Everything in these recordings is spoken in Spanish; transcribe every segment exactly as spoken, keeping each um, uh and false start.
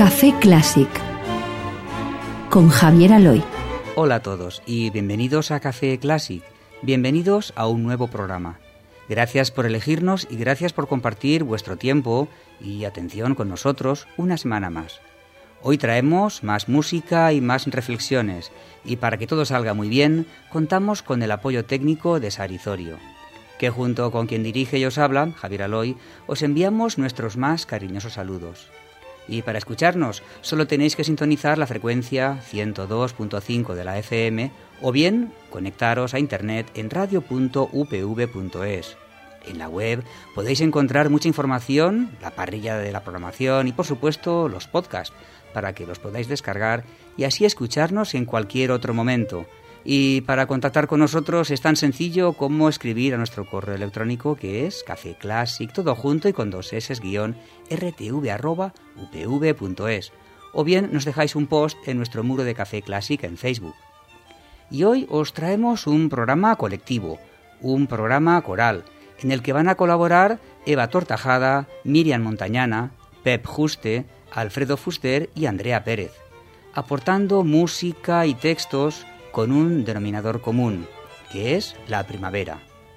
Café Clásic con Javier Aloy. Hola a todos y bienvenidos a Café Clásic. Bienvenidos a un nuevo programa. Gracias por elegirnos y gracias por compartir vuestro tiempo y atención con nosotros una semana más. Hoy traemos más música y más reflexiones y para que todo salga muy bien contamos con el apoyo técnico de Sarizorio, que junto con quien dirige y os habla, Javier Aloy, os enviamos nuestros más cariñosos saludos. Y para escucharnos solo tenéis que sintonizar la frecuencia ciento dos punto cinco de la F M o bien conectaros a internet en radio punto u p v punto es. En la web podéis encontrar mucha información, la parrilla de la programación y por supuesto los podcasts para que los podáis descargar y así escucharnos en cualquier otro momento. Y para contactar con nosotros es tan sencillo como escribir a nuestro correo electrónico que es cafeclassic, todo junto y con dos s, guión, rtv arroba upv punto es. O bien nos dejáis un post en nuestro muro de Café Clásic en Facebook. Y hoy os traemos un programa colectivo, un programa coral, en el que van a colaborar Eva Tortajada, Miriam Montañana, Pep Juste, Alfredo Fuster y Andrea Pérez, aportando música y textos con un denominador común, que es la primavera.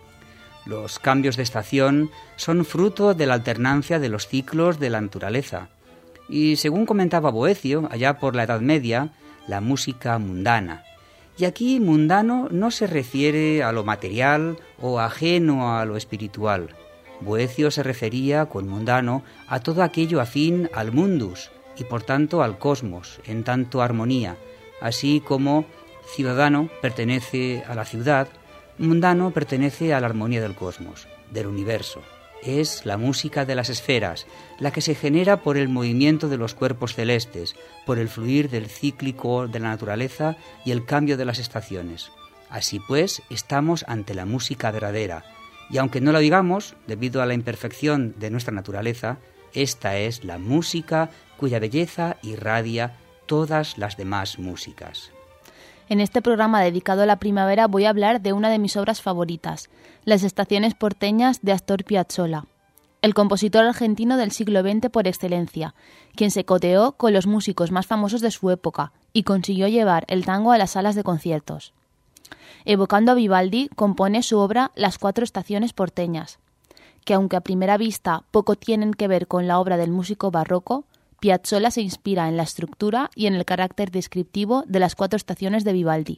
Los cambios de estación son fruto de la alternancia de los ciclos de la naturaleza, y según comentaba Boecio, allá por la Edad Media, la música mundana. Y aquí mundano no se refiere a lo material o ajeno a lo espiritual. Boecio se refería con mundano a todo aquello afín al mundus, y por tanto al cosmos, en tanto armonía, así como ciudadano pertenece a la ciudad, mundano pertenece a la armonía del cosmos, del universo. Es la música de las esferas, la que se genera por el movimiento de los cuerpos celestes, por el fluir del cíclico de la naturaleza y el cambio de las estaciones. Así pues, estamos ante la música verdadera, y aunque no lo digamos, debido a la imperfección de nuestra naturaleza, esta es la música cuya belleza irradia todas las demás músicas. En este programa dedicado a la primavera voy a hablar de una de mis obras favoritas, Las estaciones porteñas de Astor Piazzolla, el compositor argentino del siglo veinte por excelencia, quien se codeó con los músicos más famosos de su época y consiguió llevar el tango a las salas de conciertos. Evocando a Vivaldi, compone su obra Las cuatro estaciones porteñas, que aunque a primera vista poco tienen que ver con la obra del músico barroco, Piazzolla se inspira en la estructura y en el carácter descriptivo de las cuatro estaciones de Vivaldi.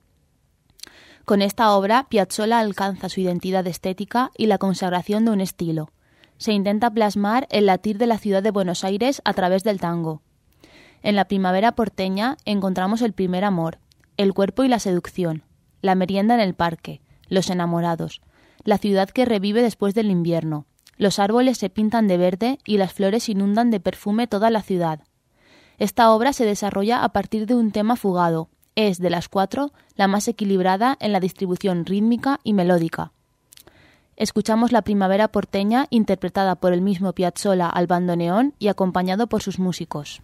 Con esta obra, Piazzolla alcanza su identidad estética y la consagración de un estilo. Se intenta plasmar el latir de la ciudad de Buenos Aires a través del tango. En la primavera porteña encontramos el primer amor, el cuerpo y la seducción, la merienda en el parque, los enamorados, la ciudad que revive después del invierno. Los árboles se pintan de verde y las flores inundan de perfume toda la ciudad. Esta obra se desarrolla a partir de un tema fugado. Es, de las cuatro, la más equilibrada en la distribución rítmica y melódica. Escuchamos la primavera porteña interpretada por el mismo Piazzolla al bandoneón y acompañado por sus músicos.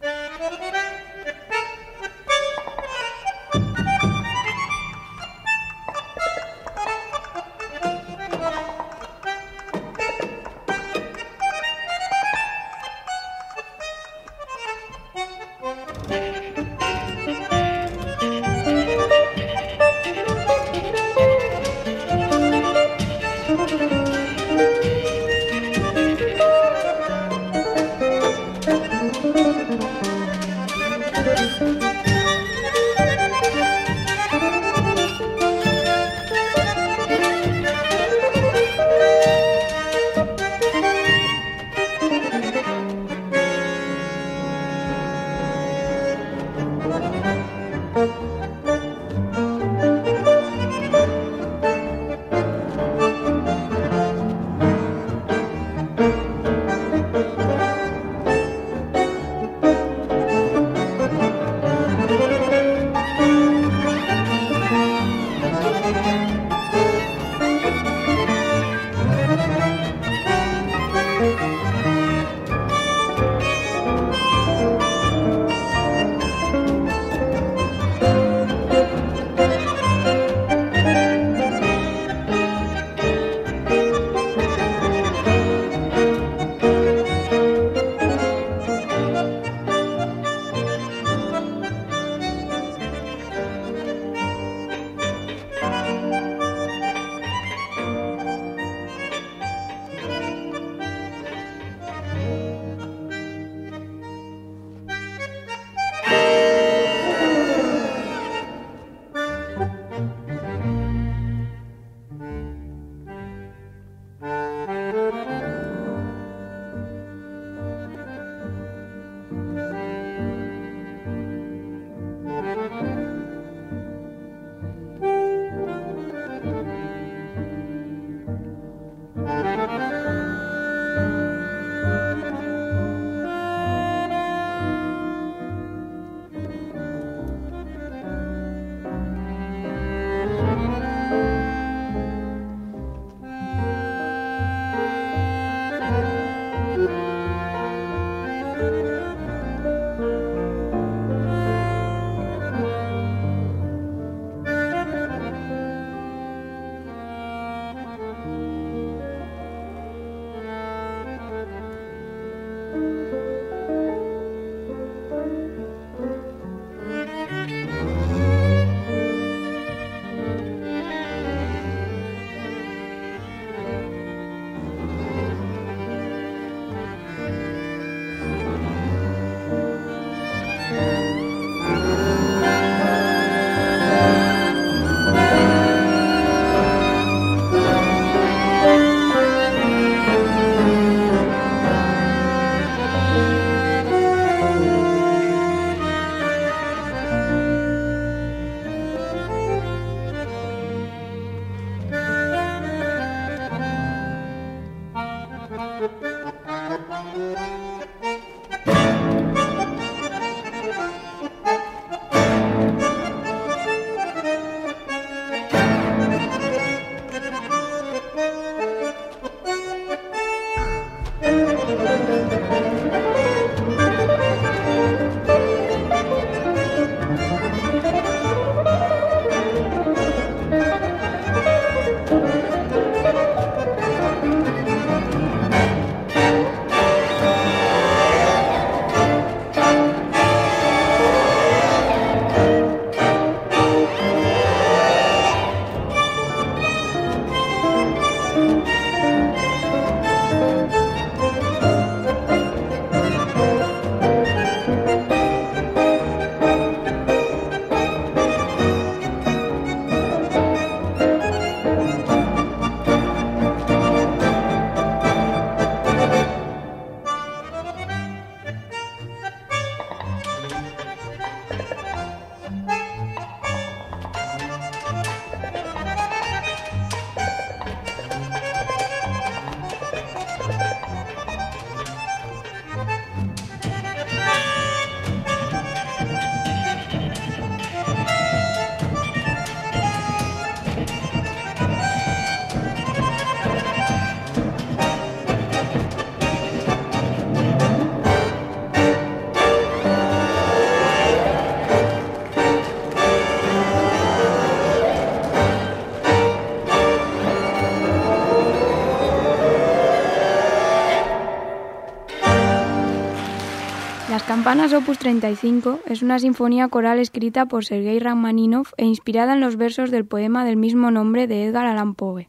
Las campanas opus treinta y cinco es una sinfonía coral escrita por Sergei Rachmaninoff e inspirada en los versos del poema del mismo nombre de Edgar Allan Poe.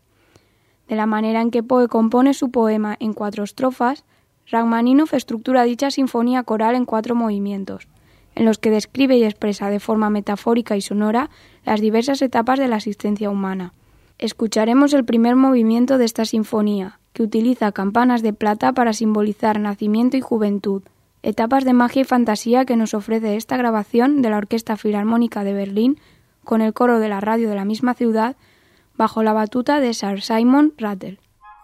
De la manera en que Poe compone su poema en cuatro estrofas, Rachmaninoff estructura dicha sinfonía coral en cuatro movimientos, en los que describe y expresa de forma metafórica y sonora las diversas etapas de la existencia humana. Escucharemos el primer movimiento de esta sinfonía, que utiliza campanas de plata para simbolizar nacimiento y juventud, etapas de magia y fantasía que nos ofrece esta grabación de la Orquesta Filarmónica de Berlín con el coro de la radio de la misma ciudad bajo la batuta de Sir Simon Rattle.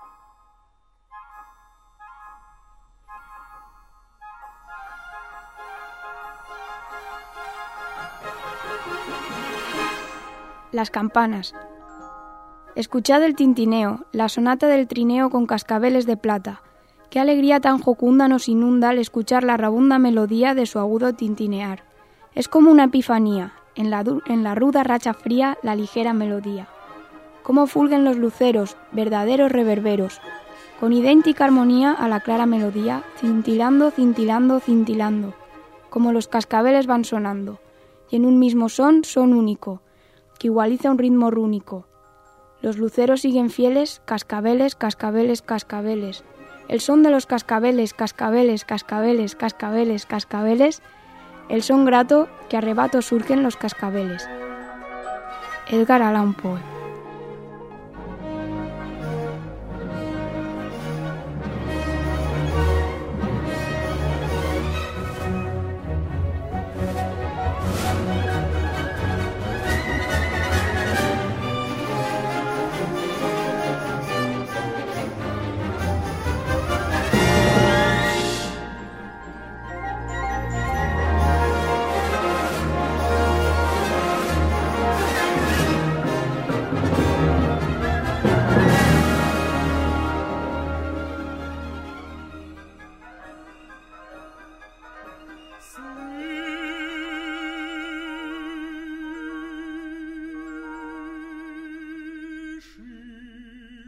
Las campanas. Escuchad el tintineo, la sonata del trineo con cascabeles de plata. Qué alegría tan jocunda nos inunda al escuchar la rabunda melodía de su agudo tintinear. Es como una epifanía, en la, en la ruda racha fría la ligera melodía. Cómo fulguen los luceros, verdaderos reverberos, con idéntica armonía a la clara melodía, cintilando, cintilando, cintilando, como los cascabeles van sonando, y en un mismo son, son único, que igualiza un ritmo rúnico. Los luceros siguen fieles, cascabeles, cascabeles, cascabeles. El son de los cascabeles, cascabeles, cascabeles, cascabeles, cascabeles, el son grato que arrebato surgen los cascabeles. Edgar Allan Poe.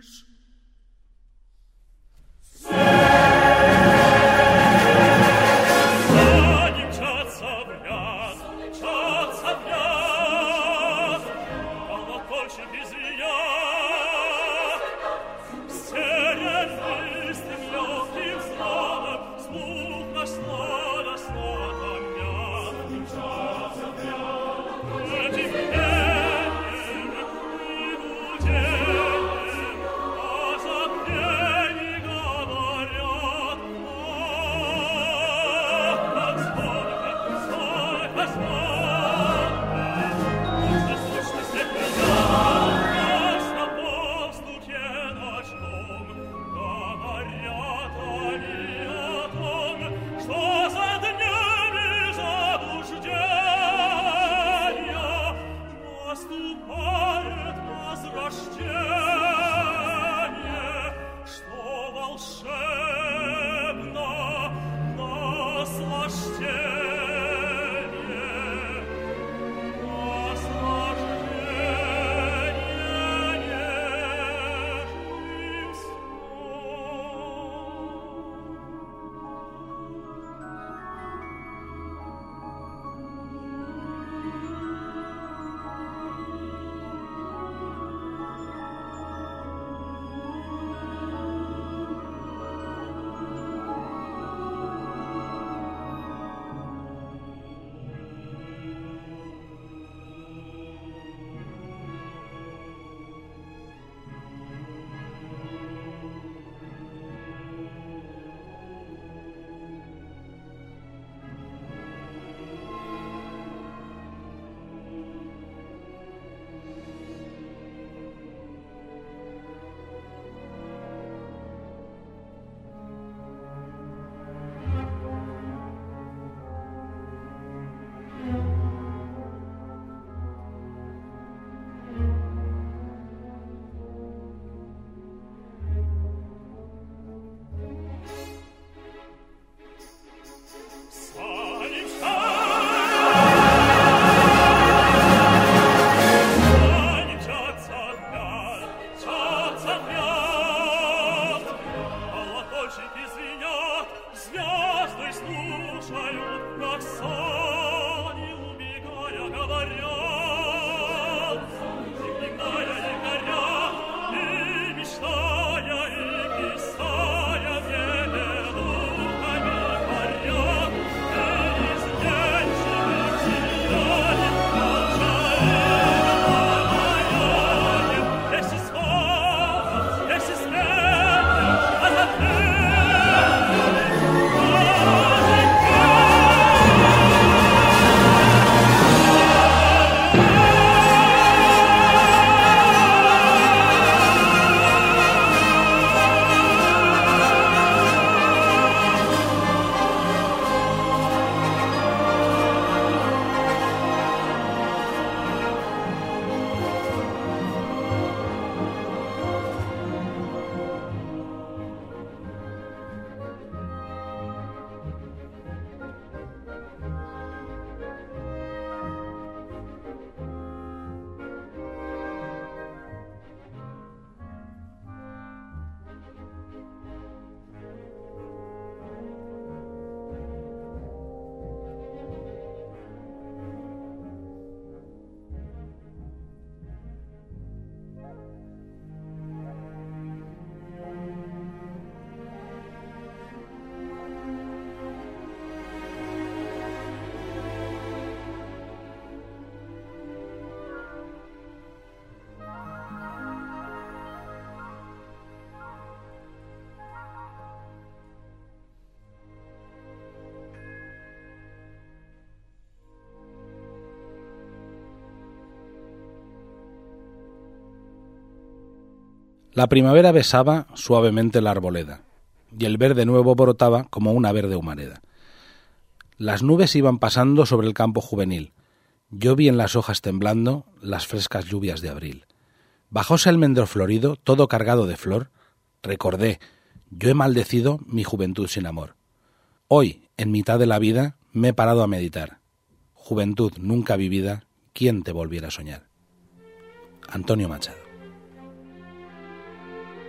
La primavera besaba suavemente la arboleda, y el verde nuevo brotaba como una verde humareda. Las nubes iban pasando sobre el campo juvenil. Yo vi en las hojas temblando las frescas lluvias de abril. Bajóse el almendro florido, todo cargado de flor. Recordé, yo he maldecido mi juventud sin amor. Hoy, en mitad de la vida, me he parado a meditar. Juventud nunca vivida, ¿quién te volviera a soñar? Antonio Machado.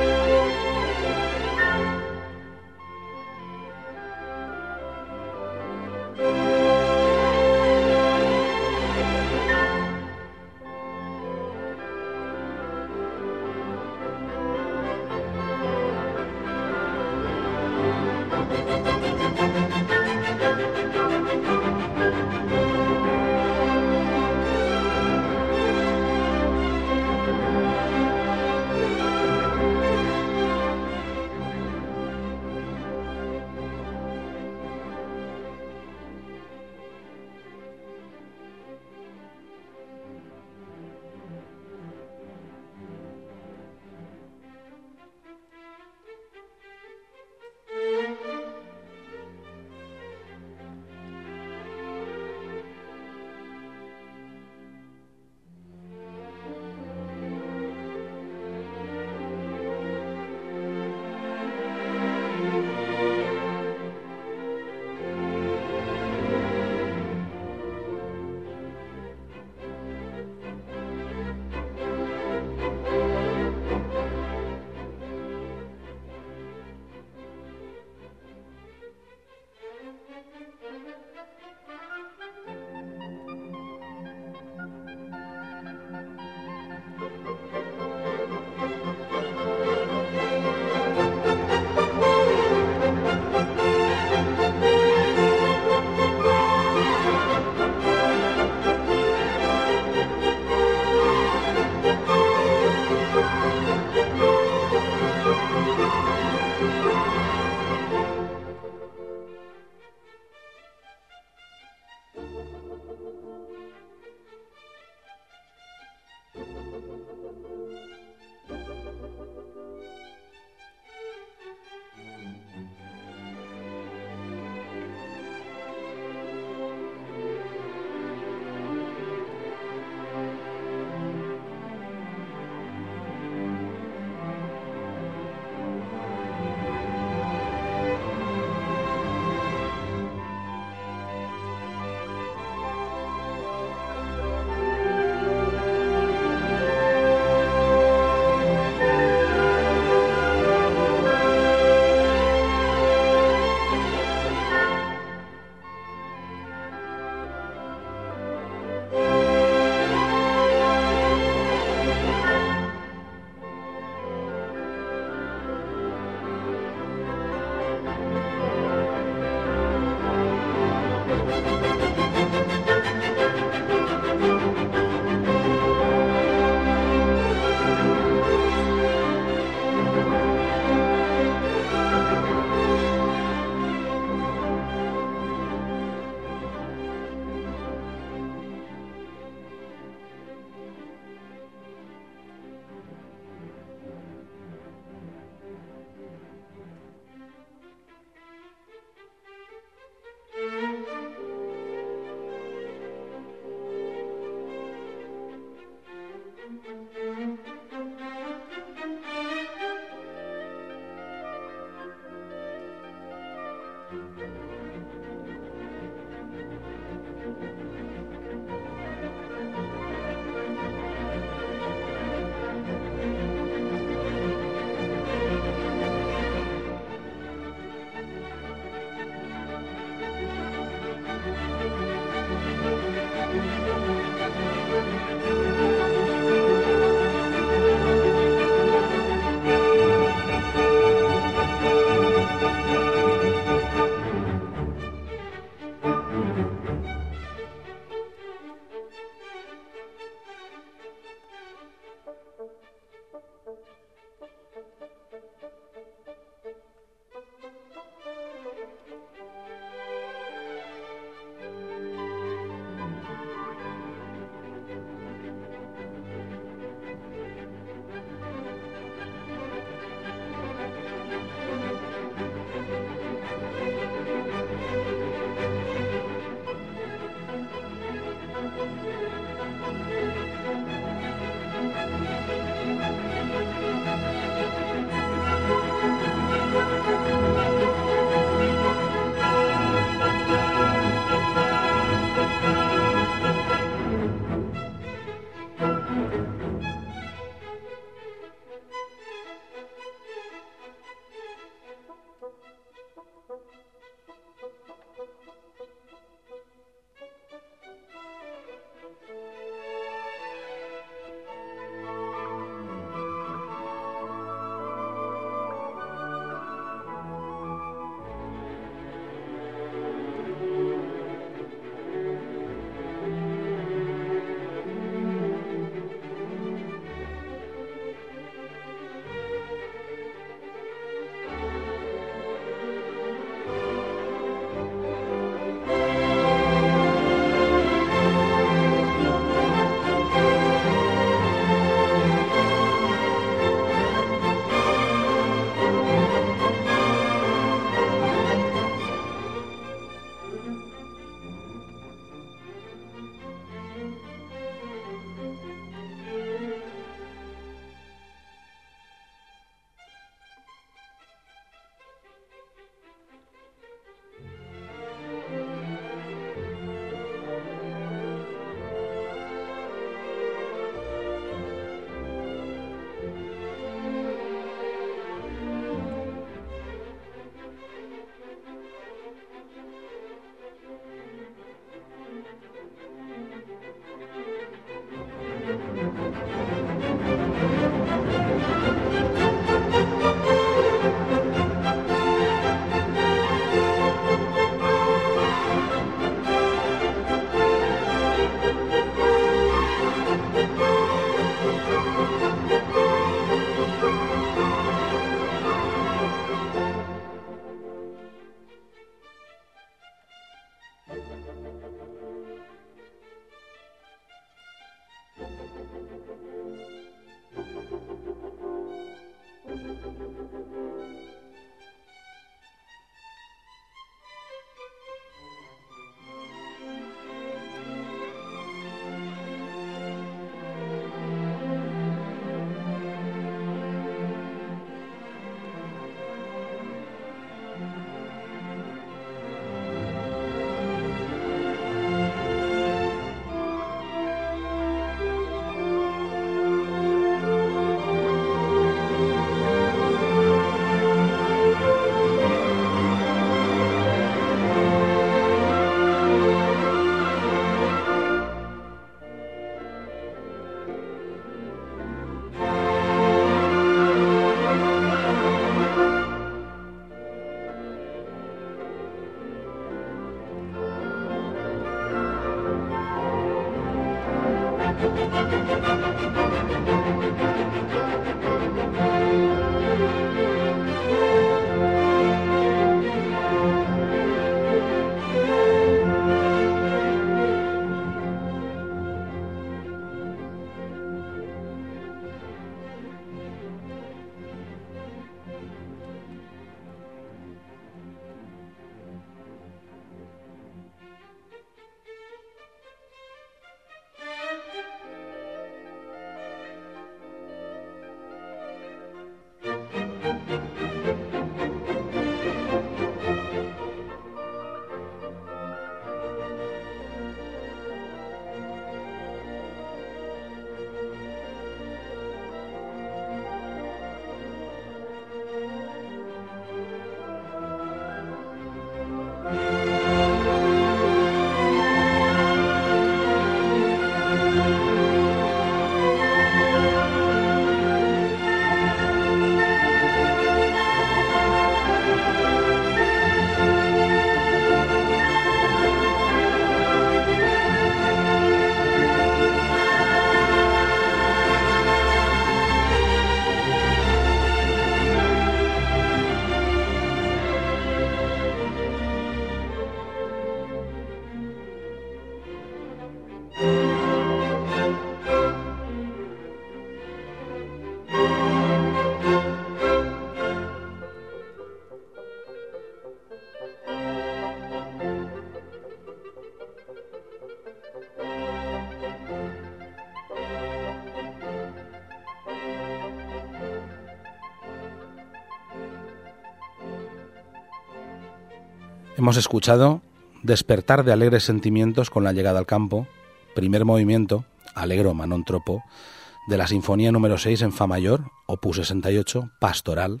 Hemos escuchado Despertar de alegres sentimientos con la llegada al campo, primer movimiento, Allegro ma non troppo, de la Sinfonía número seis en Fa mayor, opus sesenta y ocho, Pastoral,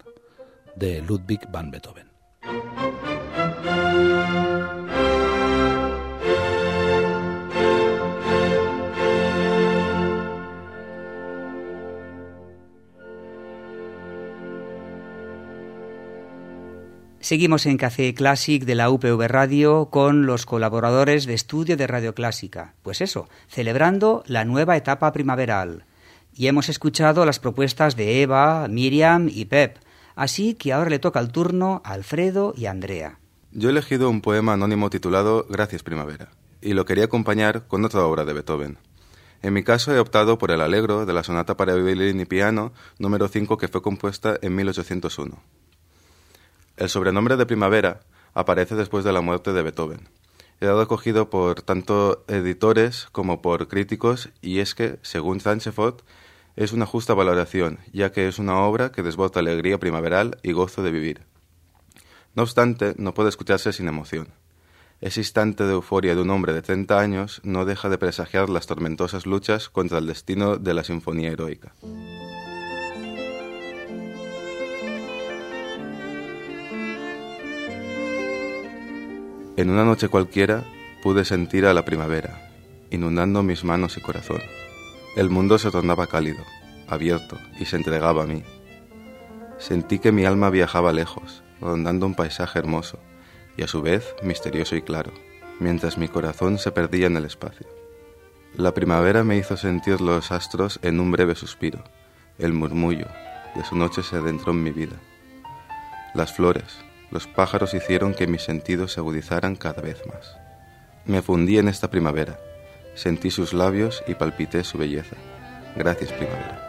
de Ludwig van Beethoven. Seguimos en Café Clásic de la U P V Radio con los colaboradores de estudio de Radio Clásica. Pues eso, celebrando la nueva etapa primaveral. Y hemos escuchado las propuestas de Eva, Miriam y Pep. Así que ahora le toca el turno a Alfredo y a Andrea. Yo he elegido un poema anónimo titulado Gracias Primavera, y lo quería acompañar con otra obra de Beethoven. En mi caso he optado por el Allegro de la sonata para violín y piano número cinco, que fue compuesta en mil ochocientos uno. El sobrenombre de Primavera aparece después de la muerte de Beethoven. He dado acogido por tanto editores como por críticos, y es que, según Sanchefot, es una justa valoración, ya que es una obra que desbota alegría primaveral y gozo de vivir. No obstante, no puede escucharse sin emoción. Ese instante de euforia de un hombre de treinta años no deja de presagiar las tormentosas luchas contra el destino de la sinfonía heroica. En una noche cualquiera pude sentir a la primavera, inundando mis manos y corazón. El mundo se tornaba cálido, abierto, y se entregaba a mí. Sentí que mi alma viajaba lejos, rondando un paisaje hermoso, y a su vez misterioso y claro, mientras mi corazón se perdía en el espacio. La primavera me hizo sentir los astros en un breve suspiro. El murmullo de su noche se adentró en mi vida. Las flores, los pájaros hicieron que mis sentidos se agudizaran cada vez más. Me fundí en esta primavera, sentí sus labios y palpité su belleza. Gracias, primavera.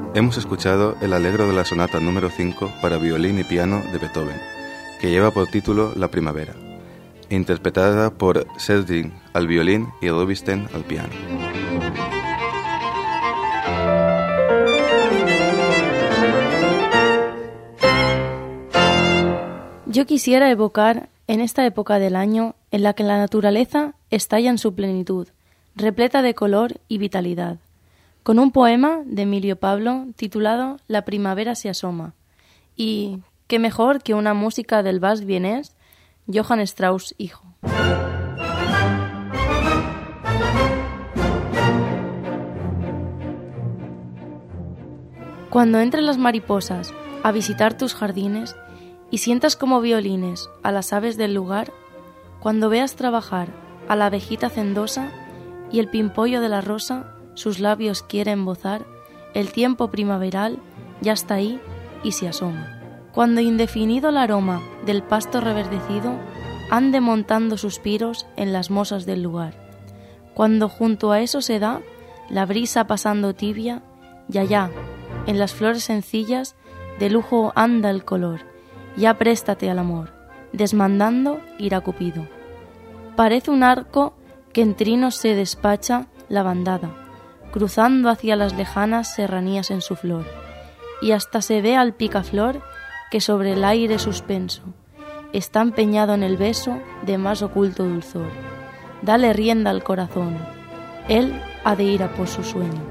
Hemos escuchado el Allegro de la sonata número cinco para violín y piano de Beethoven, que lleva por título La Primavera, interpretada por Sedrin al violín y Rubinstein al piano. Yo quisiera evocar en esta época del año en la que la naturaleza estalla en su plenitud, repleta de color y vitalidad, con un poema de Emilio Pablo titulado La primavera se asoma, y qué mejor que una música del vals vienés Johann Strauss hijo. Cuando entren las mariposas a visitar tus jardines y sientas como violines a las aves del lugar, cuando veas trabajar a la abejita hacendosa y el pimpollo de la rosa sus labios quiere embozar, el tiempo primaveral ya está ahí y se asoma. Cuando indefinido el aroma del pasto reverdecido ande montando suspiros en las mosas del lugar, cuando junto a eso se da la brisa pasando tibia, y allá, en las flores sencillas, de lujo anda el color, ya préstate al amor, desmandando irá Cupido. Parece un arco que en trinos se despacha la bandada, cruzando hacia las lejanas serranías en su flor, y hasta se ve al picaflor que sobre el aire suspenso está empeñado en el beso de más oculto dulzor. Dale rienda al corazón, él ha de ir a por su sueño.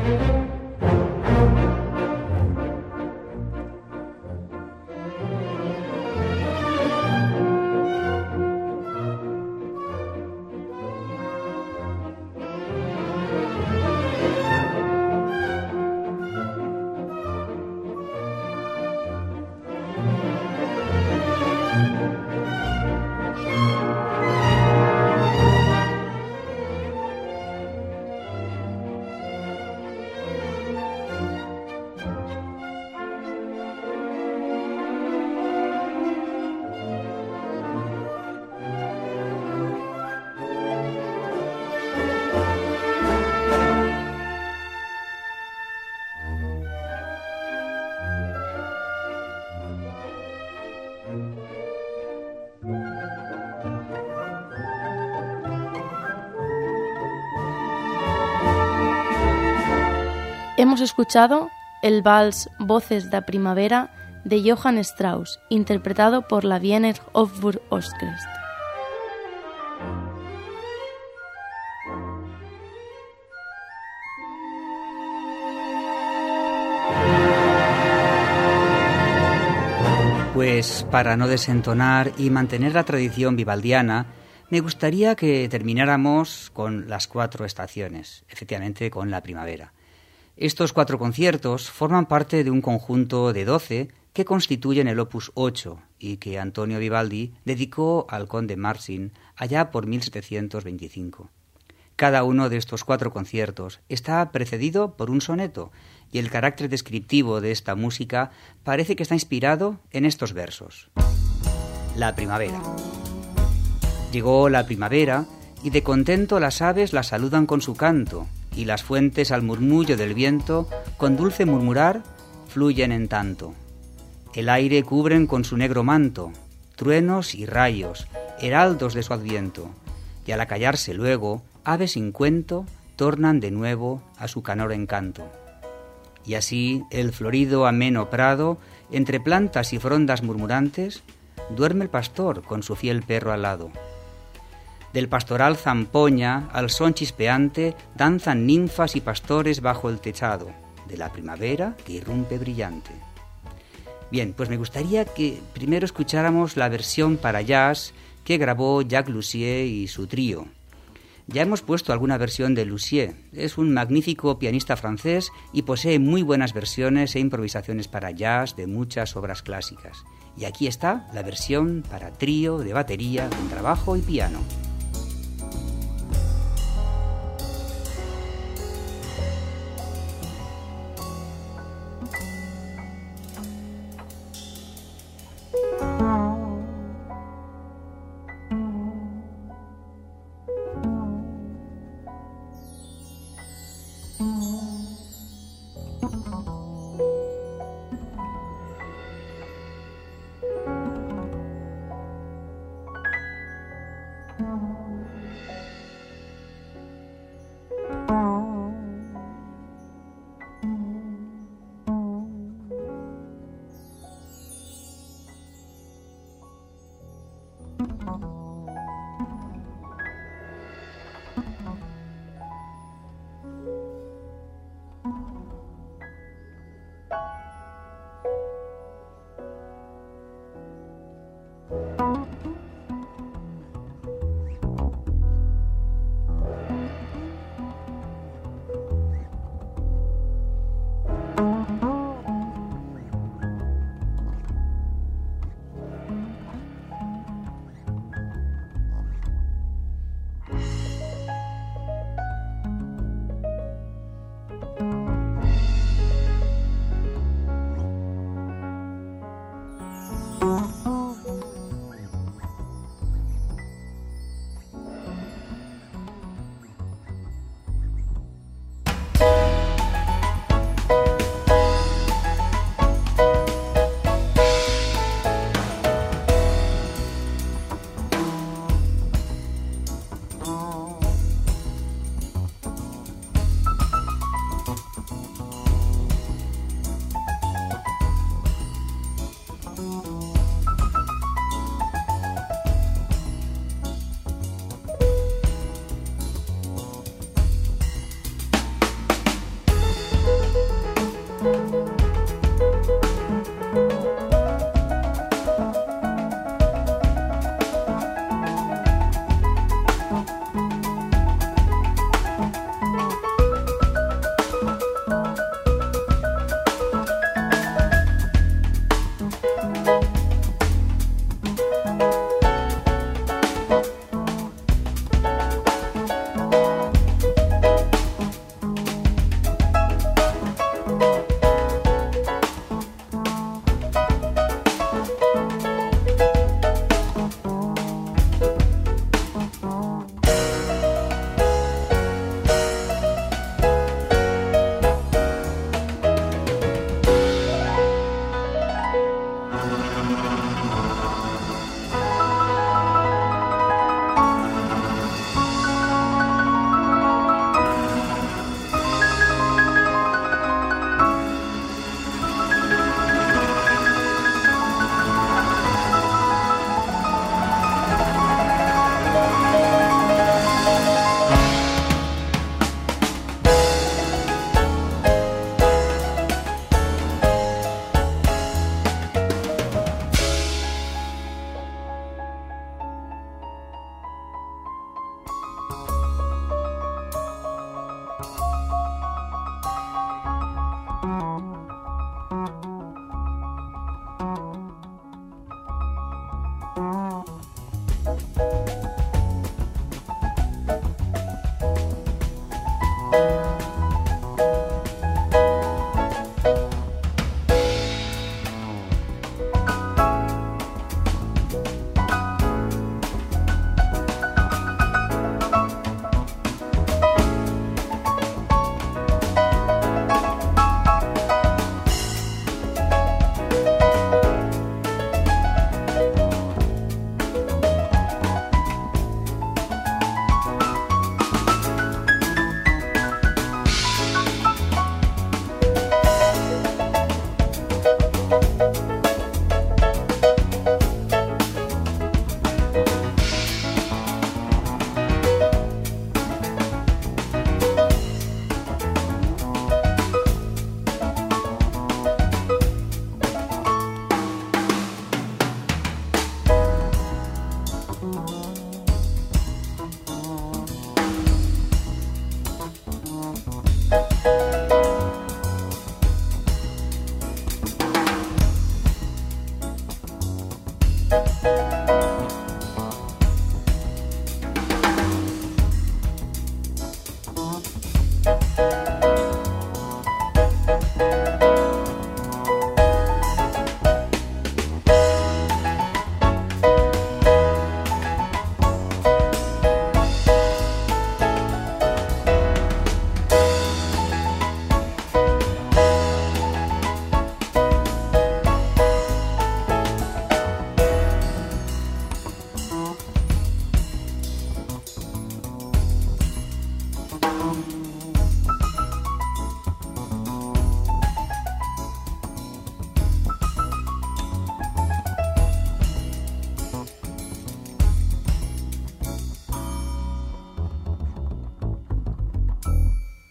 Hemos escuchado el vals Voces da Primavera de Johann Strauss, interpretado por la Wiener Hofburg-Orchestra. Pues para no desentonar y mantener la tradición vivaldiana, me gustaría que termináramos con las cuatro estaciones, efectivamente con la primavera. Estos cuatro conciertos forman parte de un conjunto de doce que constituyen el Opus ocho y que Antonio Vivaldi dedicó al conde Marsin allá por mil setecientos veinticinco. Cada uno de estos cuatro conciertos está precedido por un soneto y el carácter descriptivo de esta música parece que está inspirado en estos versos. La primavera. Llegó la primavera y de contento las aves la saludan con su canto, y las fuentes al murmullo del viento, con dulce murmurar, fluyen en tanto. El aire cubren con su negro manto, truenos y rayos, heraldos de su adviento, y al acallarse luego, aves sin cuento, tornan de nuevo a su canor encanto. Y así el florido ameno prado, entre plantas y frondas murmurantes, duerme el pastor con su fiel perro al lado. Del pastoral zampoña al son chispeante danzan ninfas y pastores bajo el techado de la primavera que irrumpe brillante. Bien, pues me gustaría que primero escucháramos la versión para jazz que grabó Jacques Lussier y su trío. Ya hemos puesto alguna versión de Lussier. Es un magnífico pianista francés y posee muy buenas versiones e improvisaciones para jazz de muchas obras clásicas. Y aquí está la versión para trío de batería, contrabajo y piano. Mm-hmm.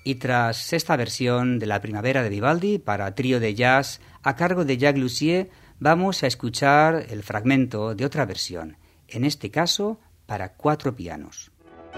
Y tras esta versión de La Primavera de Vivaldi para trío de jazz a cargo de Jacques Lussier, vamos a escuchar el fragmento de otra versión, en este caso para cuatro pianos.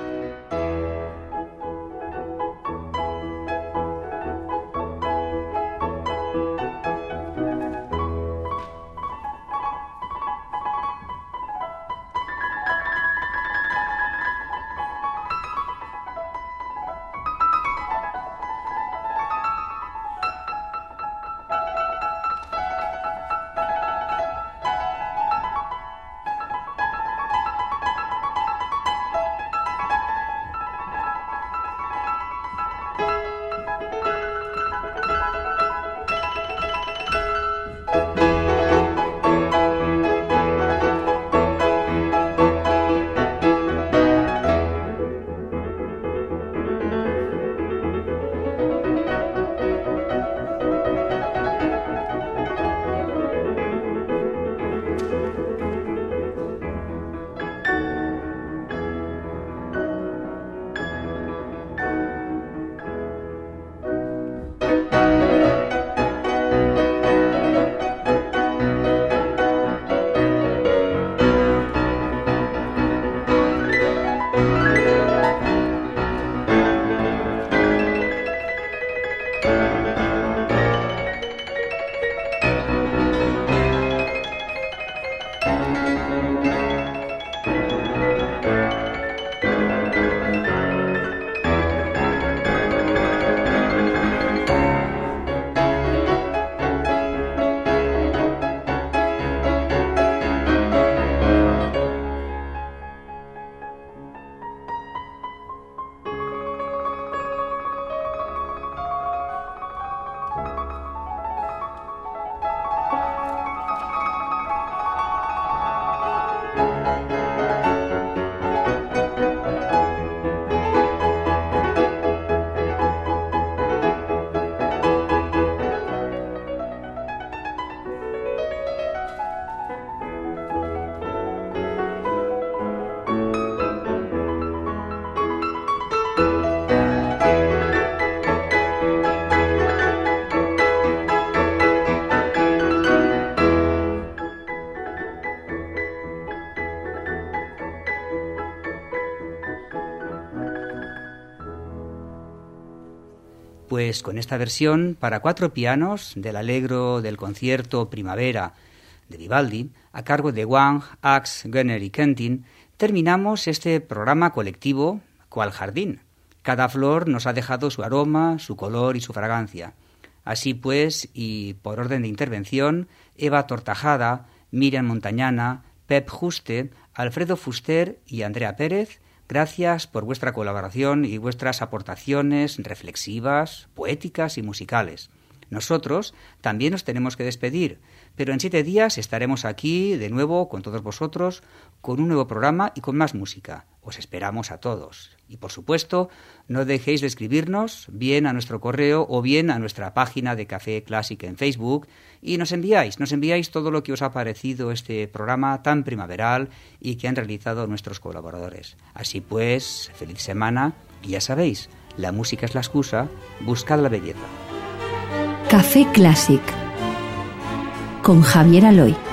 Pues con esta versión para cuatro pianos del Allegro del concierto Primavera de Vivaldi, a cargo de Wang, Ax, Gönner y Kentin, terminamos este programa colectivo cual jardín. Cada flor nos ha dejado su aroma, su color y su fragancia. Así pues, y por orden de intervención, Eva Tortajada, Miriam Montañana, Pep Juste, Alfredo Fuster y Andrea Pérez, gracias por vuestra colaboración y vuestras aportaciones reflexivas, poéticas y musicales. Nosotros también nos tenemos que despedir, pero en siete días estaremos aquí de nuevo con todos vosotros, con un nuevo programa y con más música. Os esperamos a todos. Y por supuesto, no dejéis de escribirnos, bien a nuestro correo o bien a nuestra página de Café Clásic en Facebook, y nos enviáis, nos enviáis todo lo que os ha parecido este programa tan primaveral y que han realizado nuestros colaboradores. Así pues, feliz semana, y ya sabéis, la música es la excusa, buscad la belleza. Café Clásic con Javier Aloy.